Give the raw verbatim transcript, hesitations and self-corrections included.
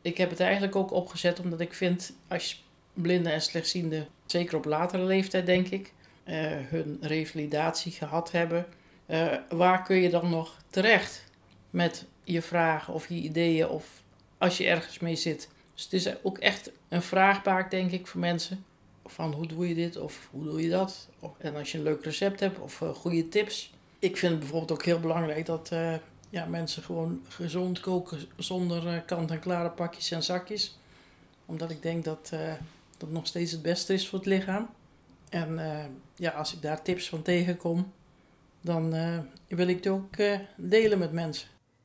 ik heb het eigenlijk ook opgezet omdat ik vind, als blinden en slechtzienden, zeker op latere leeftijd denk ik, uh, hun revalidatie gehad hebben, uh, waar kun je dan nog terecht met je vragen of je ideeën of als je ergens mee zit. Dus het is ook echt een vraagbaak, denk ik, voor mensen. Van hoe doe je dit of hoe doe je dat? En als je een leuk recept hebt of uh, goede tips. Ik vind het bijvoorbeeld ook heel belangrijk dat uh, ja, mensen gewoon gezond koken zonder uh, kant-en-klare pakjes en zakjes. Omdat ik denk dat uh, dat nog steeds het beste is voor het lichaam. En uh, ja, als ik daar tips van tegenkom, dan uh, wil ik het ook uh, delen met mensen.